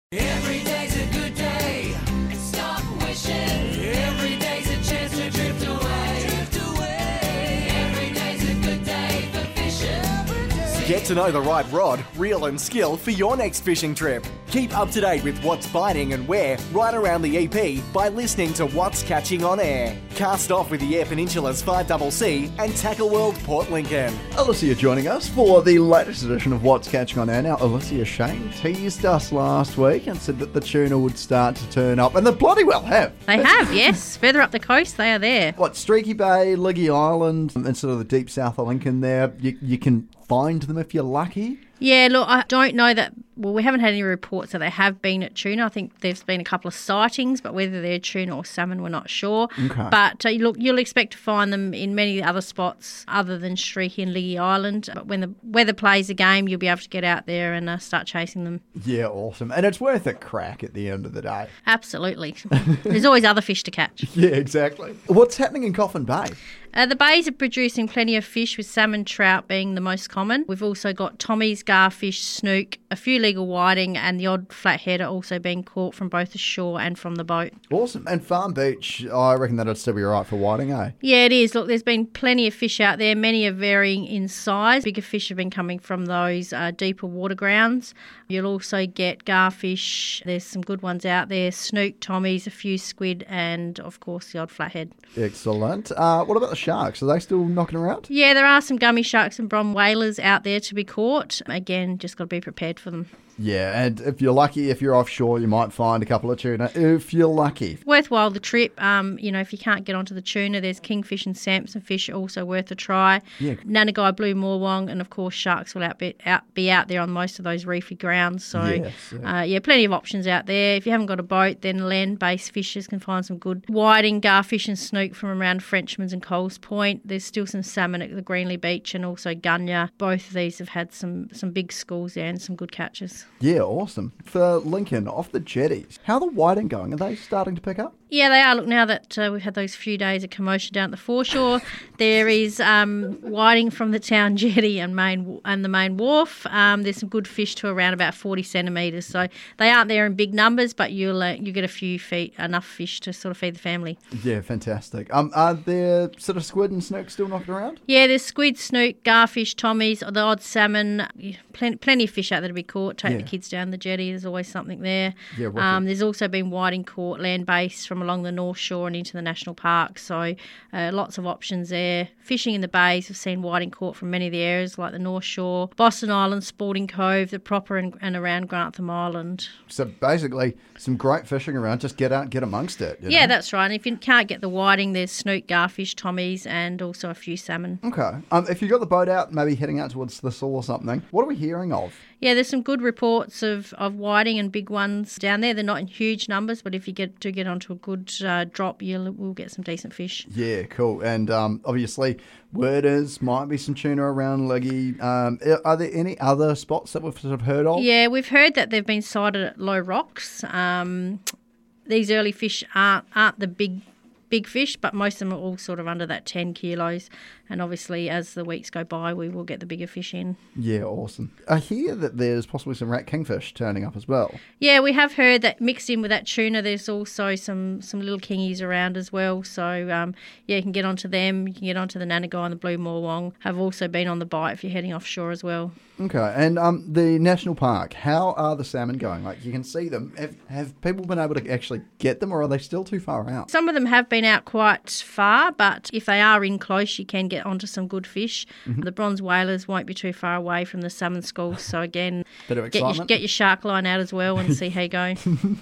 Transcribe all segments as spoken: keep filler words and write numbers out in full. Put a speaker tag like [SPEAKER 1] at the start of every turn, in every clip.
[SPEAKER 1] Every day's a good day. Stop wishing. Every day's a chance to drift away. Drift away. Every day's a good day for fishing.
[SPEAKER 2] Get to know the right rod, reel and skill for your next fishing trip. Keep up to date with what's biting and where right around the E P by listening to What's Catching on Air. Cast off with the Eyre Peninsula's five C C and Tackle World Port Lincoln.
[SPEAKER 3] Alicia joining us for the latest edition of What's Catching on Air. Now, Alicia, Shane teased us last week and said that the tuna would start to turn up, and they bloody well have.
[SPEAKER 4] They have, yes. Further up the coast, they are there.
[SPEAKER 3] What, Streaky Bay, Liggy Island, and sort of the deep south of Lincoln there, you, you can find them if you're lucky?
[SPEAKER 4] Yeah, look, I don't know that, well, we haven't had any reports that they have been at tuna. I think there's been a couple of sightings, but whether they're tuna or salmon, we're not sure.
[SPEAKER 3] Okay.
[SPEAKER 4] But uh, look, you'll expect to find them in many other spots other than Streaky and Liggy Island. But when the weather plays a game, you'll be able to get out there and uh, start chasing them.
[SPEAKER 3] Yeah, awesome. And it's worth a crack at the end of the day.
[SPEAKER 4] Absolutely. There's always other fish to catch.
[SPEAKER 3] Yeah, exactly. What's happening in Coffin Bay?
[SPEAKER 4] Uh, the bays are producing plenty of fish, with salmon, trout being the most common. We've also got tommies, garfish, snook, a few legal whiting, and the odd flathead are also being caught from both the shore and from the boat.
[SPEAKER 3] Awesome. And Farm Beach, I reckon that'd still be all right for whiting, eh?
[SPEAKER 4] Yeah, it is. Look, there's been plenty of fish out there. Many are varying in size. Bigger fish have been coming from those uh, deeper water grounds. You'll also get garfish. There's some good ones out there. Snook, tommies, a few squid, and, of course, the odd flathead.
[SPEAKER 3] Excellent. Uh, what about the sharks? Are they still knocking around?
[SPEAKER 4] Yeah, there are some gummy sharks and brom whalers out there to be caught. Again, just got to be prepared for them.
[SPEAKER 3] Yeah, and if you're lucky, if you're offshore, you might find a couple of tuna. If you're lucky.
[SPEAKER 4] Worthwhile the trip. Um, you know, if you can't get onto the tuna, there's kingfish and Samson fish, also worth a try.
[SPEAKER 3] Yeah.
[SPEAKER 4] Nanagai, blue morwong, and of course sharks will out be, out be out there on most of those reefy grounds. So,
[SPEAKER 3] Yes, yeah.
[SPEAKER 4] Uh, yeah, plenty of options out there. If you haven't got a boat, then land-based fishers can find some good whiting, garfish and snook from around Frenchman's and Coles Point. There's still some salmon at the Greenley Beach and also Gunya. Both of these have had some, some big schools there and some good catches.
[SPEAKER 3] Yeah, awesome. For Lincoln, off the jetties, how are the whiting going? Are they starting to pick up?
[SPEAKER 4] Yeah, they are. Look, now that uh, we've had those few days of commotion down at the foreshore, there is um, whiting from the town jetty and main and the main wharf. Um, there's some good fish to around about forty centimetres. So they aren't there in big numbers, but you'll uh, you get a few feet, enough fish to sort of feed the family.
[SPEAKER 3] Yeah, fantastic. Um, are there sort of squid and snook still knocking around?
[SPEAKER 4] Yeah, there's squid, snook, garfish, tommies, the odd salmon. Plenty, plenty of fish out there to be caught. Take
[SPEAKER 3] Yeah.
[SPEAKER 4] the kids down the jetty. There's always something there.
[SPEAKER 3] Yeah, wicked.
[SPEAKER 4] um, there's also been whiting caught land-based from along the North Shore and into the national park. So uh, lots of options there. Fishing in the bays, have seen whiting caught from many of the areas like the North Shore, Boston Island, Sporting Cove, the proper and, and around Grantham Island.
[SPEAKER 3] So basically, some great fishing around. Just get out, get amongst it. you
[SPEAKER 4] Yeah,
[SPEAKER 3] know?
[SPEAKER 4] that's right. And if you can't get the whiting, there's snook, garfish, tommies, and also a few salmon.
[SPEAKER 3] Okay. Um, if you got the boat out, maybe heading out towards the Saul or something, what are we hearing of?
[SPEAKER 4] Yeah, there's some good reports of, of whiting and big ones down there. They're not in huge numbers, but if you get do get onto a good uh, drop, you'll we'll get some decent fish.
[SPEAKER 3] Yeah, cool. And um, obviously, word is might be some tuna around Liggy. Um, are there any other spots that we've sort of heard of?
[SPEAKER 4] Yeah, we've heard that they've been sighted at low rocks. Um, these early fish aren't aren't the big big fish, but most of them are all sort of under that ten kilos. And obviously, as the weeks go by, we will get the bigger fish in.
[SPEAKER 3] Yeah, awesome. I hear that there's possibly some rat kingfish turning up as well.
[SPEAKER 4] Yeah, we have heard that mixed in with that tuna, there's also some, some little kingies around as well. So, um, yeah, you can get onto them. You can get onto the Nanagai and the blue morwong. Have also been on the bite if you're heading offshore as well.
[SPEAKER 3] Okay, and um, the national park, how are the salmon going? Like, you can see them. Have, have people been able to actually get them, or are they still too far out?
[SPEAKER 4] Some of them have been out quite far, but if they are in close, you can get onto some good fish. Mm-hmm. The bronze whalers won't be too far away from the salmon schools. So, again,
[SPEAKER 3] Bit of
[SPEAKER 4] get your,
[SPEAKER 3] excitement.
[SPEAKER 4] get your shark line out as well and see how you go.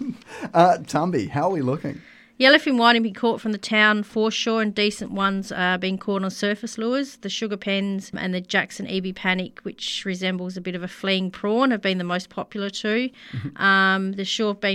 [SPEAKER 3] uh, Tumby, how are we looking?
[SPEAKER 4] Yellowfin whiting been caught from the town foreshore, and decent ones are being caught on surface lures. The sugar pens and the Jackson E B Panic, which resembles a bit of a fleeing prawn, have been the most popular too. um, the shore have been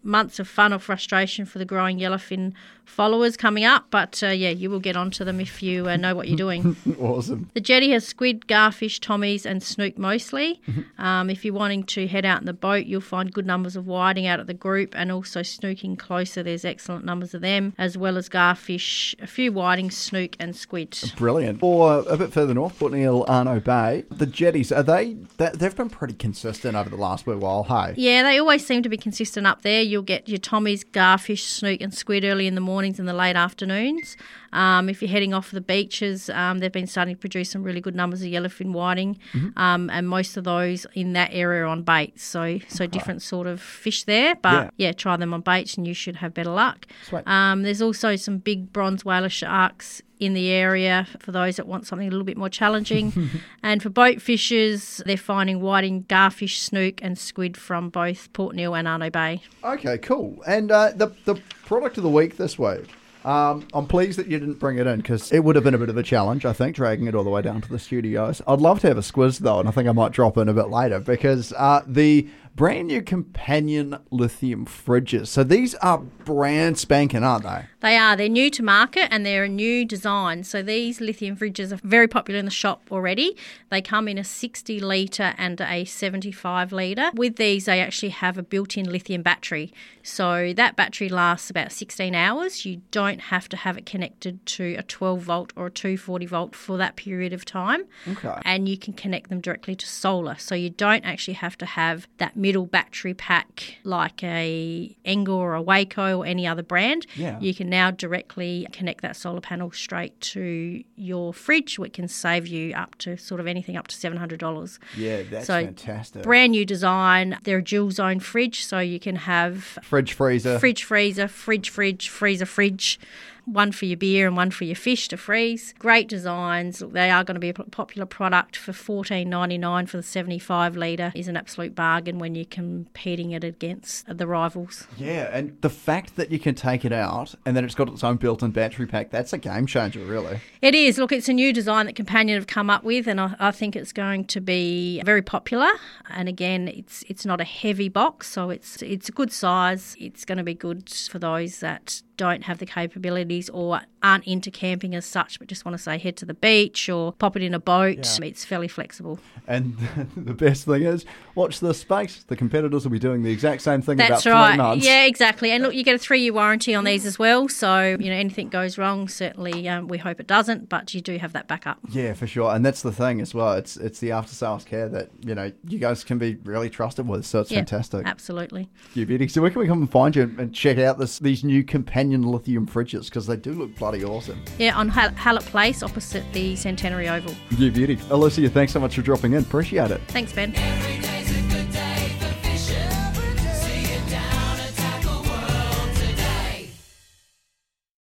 [SPEAKER 4] months of fun or frustration for the growing yellowfin followers coming up, but uh, yeah, you will get onto them if you uh, know what you're doing.
[SPEAKER 3] Awesome.
[SPEAKER 4] The jetty has squid, garfish, tommies and snook mostly. Um, if you're wanting to head out in the boat, you'll find good numbers of whiting out at the group, and also snooking closer, there's excellent numbers of them, as well as garfish, a few whiting, snook and squid.
[SPEAKER 3] Brilliant. Or a bit further north, Port Neal, Arno Bay, the jetties, are they, they, they've been pretty consistent over the last wee while, hey?
[SPEAKER 4] Yeah, they always seem to be consistent up there. You'll get your tommies, garfish, snook and squid early in the mornings and the late afternoons. Um, if you're heading off the beaches, um, they've been starting to produce some really good numbers of yellowfin whiting,
[SPEAKER 3] Mm-hmm.
[SPEAKER 4] um, and most of those in that area are on baits. So, so different sort of fish there. But
[SPEAKER 3] Yeah.
[SPEAKER 4] yeah. try them on baits and you should have better luck.
[SPEAKER 3] Sweet.
[SPEAKER 4] Um, there's also some big bronze whaler sharks in the area for those that want something a little bit more challenging. And for boat fishers, they're finding whiting, garfish, snook and squid from both Port Neal and Arno Bay.
[SPEAKER 3] Okay, cool. And uh, the the product of the week this week, um, I'm pleased that you didn't bring it in because it would have been a bit of a challenge, I think, dragging it all the way down to the studios. I'd love to have a squiz, though, and I think I might drop in a bit later because uh, the brand new Companion lithium fridges. So these are brand spanking, aren't they?
[SPEAKER 4] They are. They're new to market and they're a new design. So these lithium fridges are very popular in the shop already. They come in a sixty litre and a seventy-five litre. With these, they actually have a built-in lithium battery. So that battery lasts about sixteen hours. You don't have to have it connected to a twelve volt or a two forty volt for that period of time.
[SPEAKER 3] Okay.
[SPEAKER 4] And you can connect them directly to solar. So you don't actually have to have that middle battery pack like a Engel or a Waco or any other brand.
[SPEAKER 3] Yeah.
[SPEAKER 4] You can now directly connect that solar panel straight to your fridge, which can save you up to sort of anything up to seven hundred dollars.
[SPEAKER 3] Yeah, that's
[SPEAKER 4] So,
[SPEAKER 3] fantastic.
[SPEAKER 4] Brand new design. They're a dual zone fridge, so you can have
[SPEAKER 3] Fridge freezer.
[SPEAKER 4] fridge, freezer, fridge, fridge, freezer, fridge. One for your beer and one for your fish to freeze. Great designs. Look, they are going to be a popular product for fourteen ninety-nine for the seventy-five litre is an absolute bargain when you're competing it against the rivals.
[SPEAKER 3] Yeah, and the fact that you can take it out and then it's got its own built-in battery pack, that's a game changer, really.
[SPEAKER 4] It is. Look, it's a new design that Companion have come up with, and I, I think it's going to be very popular. And again, it's it's not a heavy box, so it's it's a good size. It's going to be good for those that don't have the capabilities or aren't into camping as such, but just want to say head to the beach or pop it in a boat.
[SPEAKER 3] Yeah.
[SPEAKER 4] It's fairly flexible.
[SPEAKER 3] And the best thing is, watch this space. The competitors will be doing the exact same thing
[SPEAKER 4] That's
[SPEAKER 3] in about
[SPEAKER 4] right.
[SPEAKER 3] three months.
[SPEAKER 4] Yeah, exactly. And look, you get a three-year warranty on these as well. So, you know, anything goes wrong, certainly um, we hope it doesn't, but you do have that backup.
[SPEAKER 3] Yeah, for sure. And that's the thing as well. It's it's the after-sales care that, you know, you guys can be really trusted with. So it's
[SPEAKER 4] Yeah,
[SPEAKER 3] fantastic.
[SPEAKER 4] absolutely.
[SPEAKER 3] You beauty. So where can we come and find you and check out this these new Companion lithium fridges? Because they do look bloody awesome.
[SPEAKER 4] Yeah, on Hall- Hallett Place opposite the Centenary Oval.
[SPEAKER 3] You beauty. Alicia, thanks so much for dropping in. Appreciate it.
[SPEAKER 4] Thanks, Ben.
[SPEAKER 1] Every